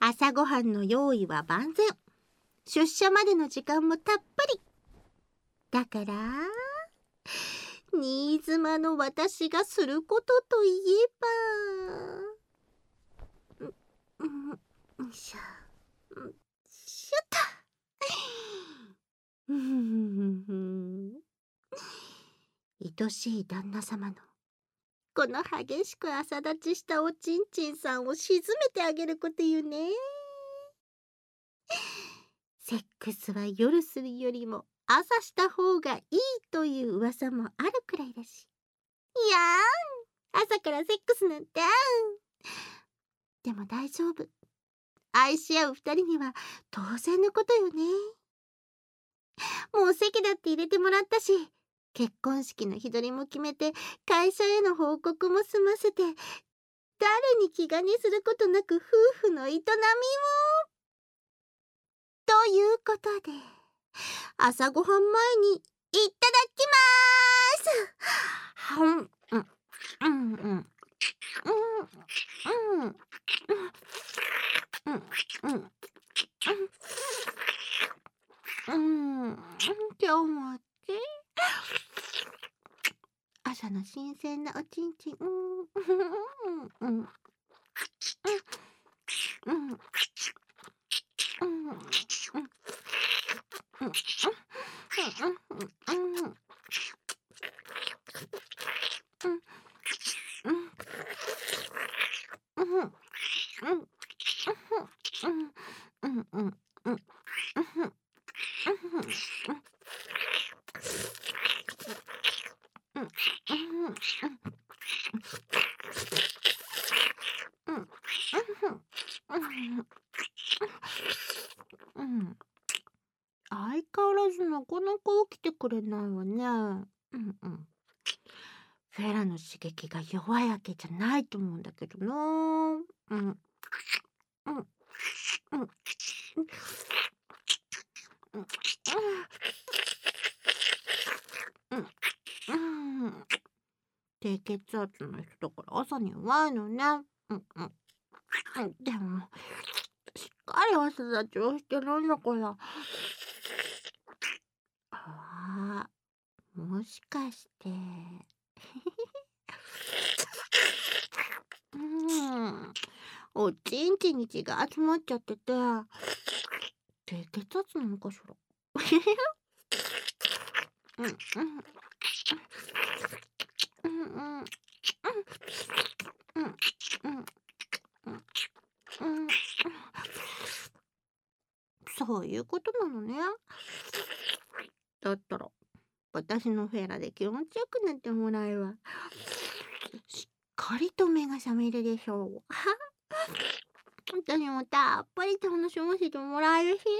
朝ごはんの用意は万全。出社までの時間もたっぷり。だから新妻の私がすることといえば、よいしょしょっと愛しい旦那様のこの激しく朝立ちしたおちんちんさんを沈めてあげることよね。セックスは夜するよりも朝した方がいいという噂もあるくらいだし。いやーん、朝からセックスなんて。でも大丈夫。愛し合う二人には当然のことよね。もう席だって入れてもらったし、結婚式の日取りも決めて、会社への報告も済ませて、誰に気兼ねすることなく夫婦の営みを。ということで、朝ごはん前にいただきまーす。今日も朝の新鮮なおちんちん。相変わらずなかなか起きてくれないわね。フェラの刺激が弱いわけじゃないと思うんだけどな。低血圧の人だから朝に弱いのね。でもしっかり朝立ちをしてないんだから。もしかしておちんちんに血が集まっちゃってて低血圧なのかしら。そういうことなのね。だったら私のフェラで気持ちよくなってもらえばしっかりと目が覚めるでしょう。私もたっぷり楽しませてもらえるし。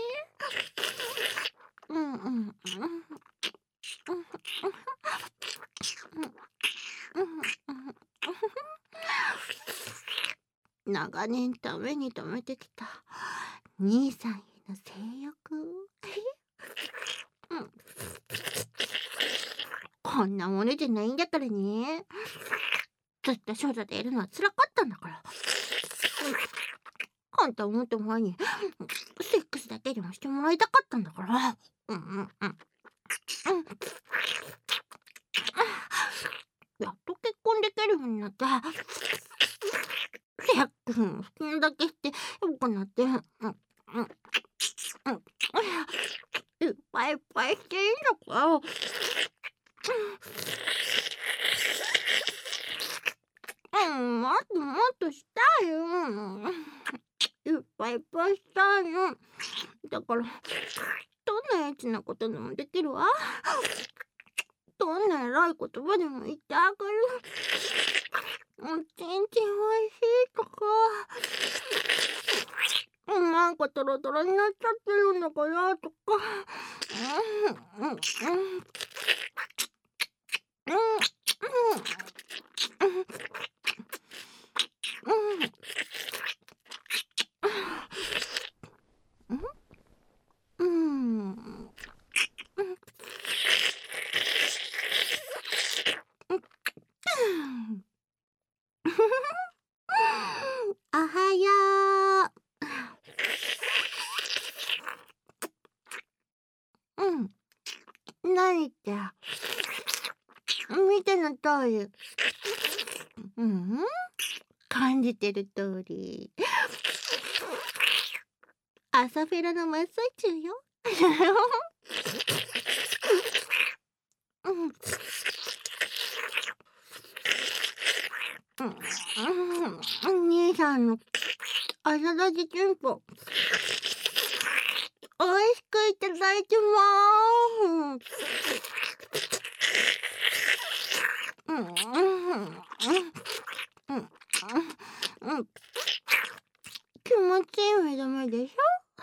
長年ために貯めてきた兄さんへの性欲。こんなものじゃないんだからね。ずっと少女でいるのは辛かったんだから。あんたをもっと前にセックスだけでもしてもらいたかったんだから。やっと結婚できるようになってセックスも好きだけしてよくなっていっぱいいっぱいしていいんだから。もっともっとしたいよ。いっぱいいっぱいしたいの。だからどんなエッチなことでもできるわ。どんな偉い言葉でも言ってあげる。おちんちんおいしいとか、なんかトロトロになっちゃってるんだからとか。おはよう。 何って。見ての通り。感じてる通り。朝フェラの真っ最中よ。兄さんの朝立ちちんぽおいしくいただいてまーす。気持ちいい目覚めでし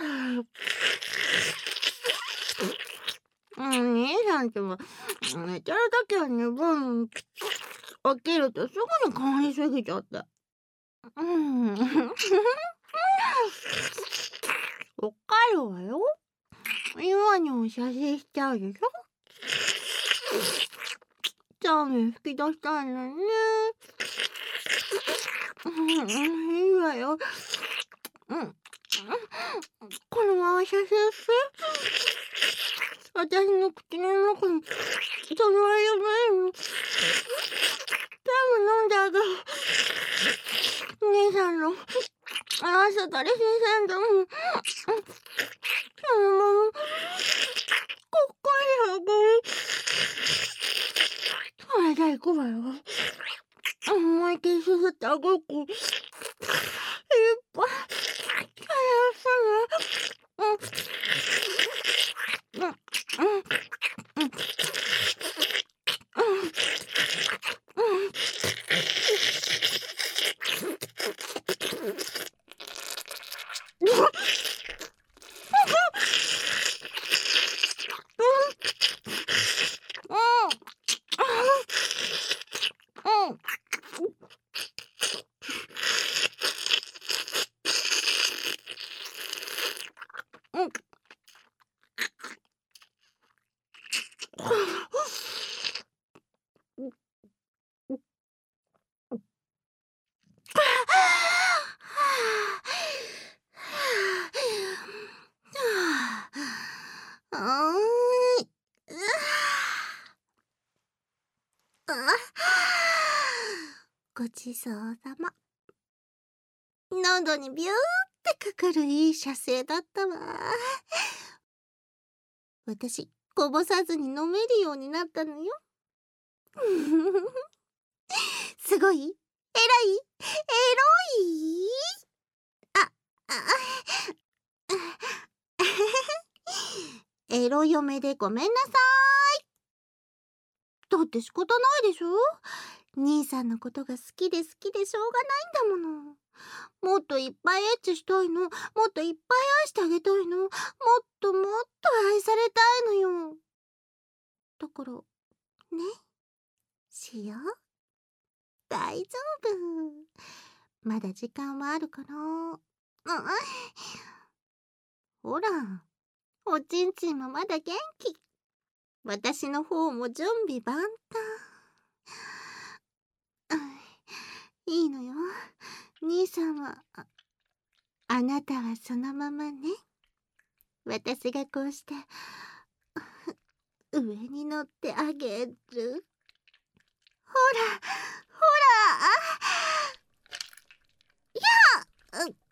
ょ。兄さんってば寝てるときは寝分起きるとすぐに変わりすぎちゃって。わかるわよ。今にも写真しちゃうでしょ。チャーメン吹き出したいのにね。いいわよ。このまま写真して。私の口の中にその間ないの。全部飲んであげる。姉さんの朝垂れ新鮮だもん。そのままこっこりあげる。それじゃ行くわよ。思いっきりすすってあげるから。いっぱいさやすね。ごちそうさま。喉にビューってかかるいい射精だったわ。私こぼさずに飲めるようになったのよ。すごい？えらい？エロい？エロ嫁でごめんなさい。だって仕方ないでしょ。兄さんのことが好きでしょうがないんだもの。もっといっぱいエッチしたいの。もっといっぱい愛してあげたいの。もっともっと愛されたいのよ。だからね、しよう。大丈夫。まだ時間はあるから。ほら、おちんちんもまだ元気。私の方も準備万端。いいのよ。兄さんは、あなたはそのままね。私がこうして、上に乗ってあげる。ほら、ほら、やっ、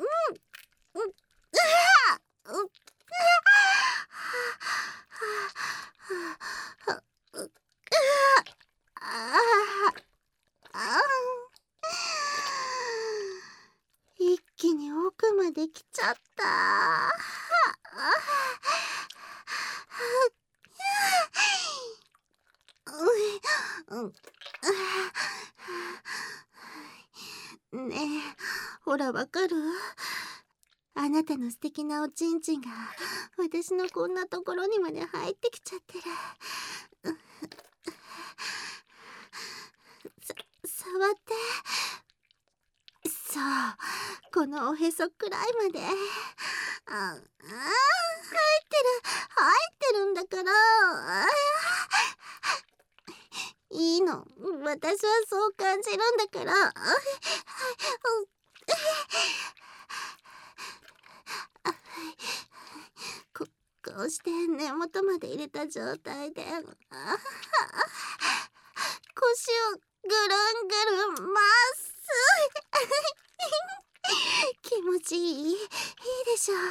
一気に奥まで来ちゃった。ねえ、ほらわかる？あなたの素敵なおちんちんが私のこんなところにまで入ってきちゃってる。触って。そう、このおへそくらいまで。入ってるんだから。いいの、私はそう感じるんだから。ここうして根元まで入れた状態で、腰をぐるんぐるん回す。気持ちいいでしょ。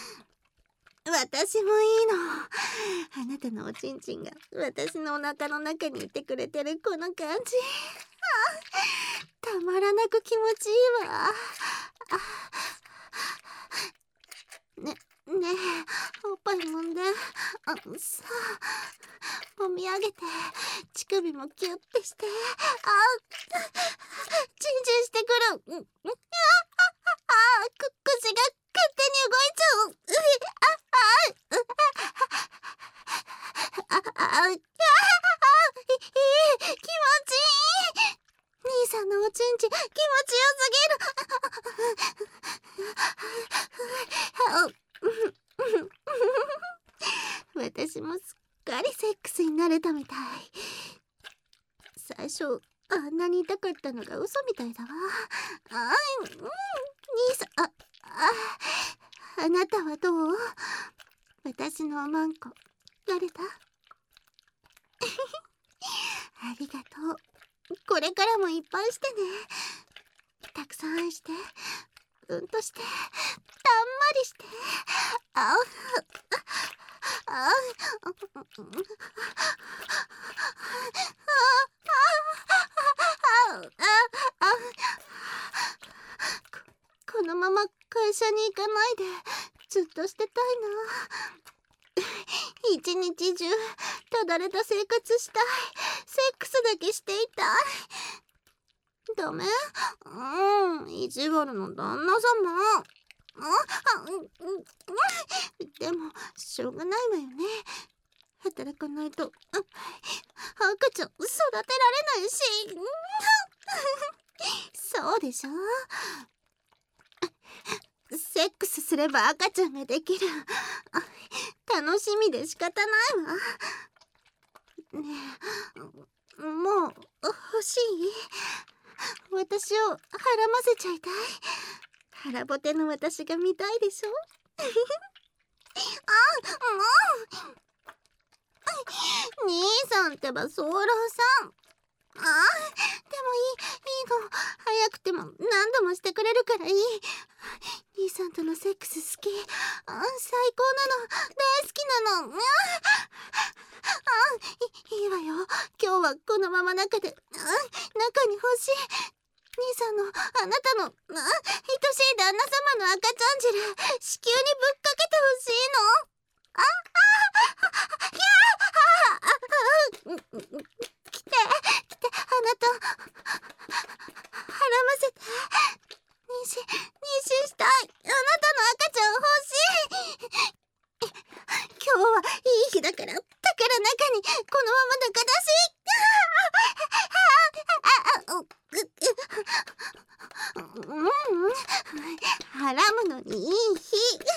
私もいいの。あなたのおちんちんが私のお腹の中にいてくれてるこの感じ、たまらなく気持ちいいわ。ねえおっぱい揉んで、さあ揉み上げて、乳首もキュッてして、チンチンしてくる。口が勝手に動いちゃう。気持ちいい。兄さんのおちんちん気持ちよすぎる。私もすっかりセックスになれたみたい。最初あんなに痛かったのが嘘みたいだわ。兄さん、あなたはどう？私のおまんこ慣れた？ありがとう。これからもいっぱいしてね。たくさん愛して、うんとして、たんまりして。このまま会社に行かないでずっとしてたいな。一日中ただれた生活したい。セックスだけしていたい。ダメ？意地悪の旦那様。でもしょうがないわよね。働かないと赤ちゃん育てられないし。そうでしょ。セックスすれば赤ちゃんができる。楽しみで仕方ないわ。ねえ、もう欲しい？私をはらませちゃいたい？腹ぼての私が見たいでしょ？もう兄さんってば早漏さん。でもいいの。早くても何度もしてくれるからいい。兄さんとのセックス好き。最高なの。大好きなの。いいわよ。今日はこのまま中で、中に欲しい。兄さんの、あなたの、愛しい旦那様の赤ちゃん汁、子宮にぶっかけてほしいの。来て、あなた、はらませて。妊娠したい。あなたの赤ちゃん欲しい。今日はいい日だから、中にこのまま中だし。はらむのにいい日。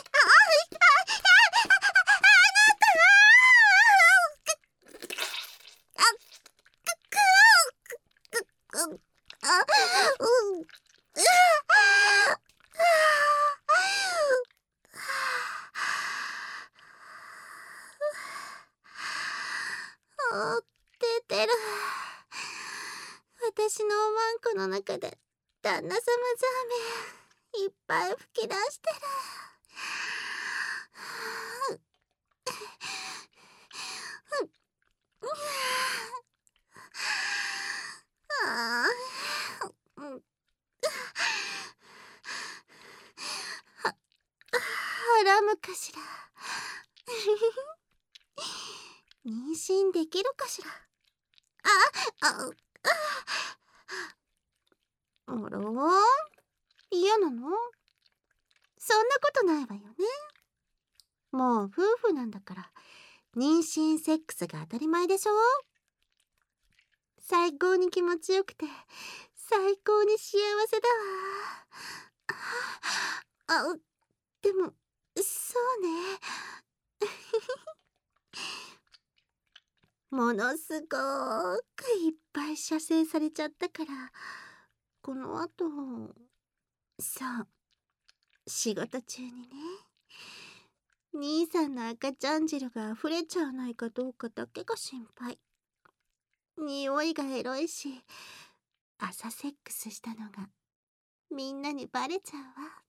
出てる。私のおまんこの中で旦那様ザーメンいっぱい吹き出してる。はらむかしら。妊娠できるかしら。あら嫌なの？そんなことないわよね。もう夫婦なんだから妊娠セックスが当たり前でしょ。最高に気持ちよくて最高に幸せだわ。でもそうね。ものすごくいっぱい射精されちゃったから、この後、そう、仕事中にね、 兄さんの赤ちゃん汁が溢れちゃわないかどうかだけが心配。匂いがエロいし、朝セックスしたのがみんなにバレちゃうわ。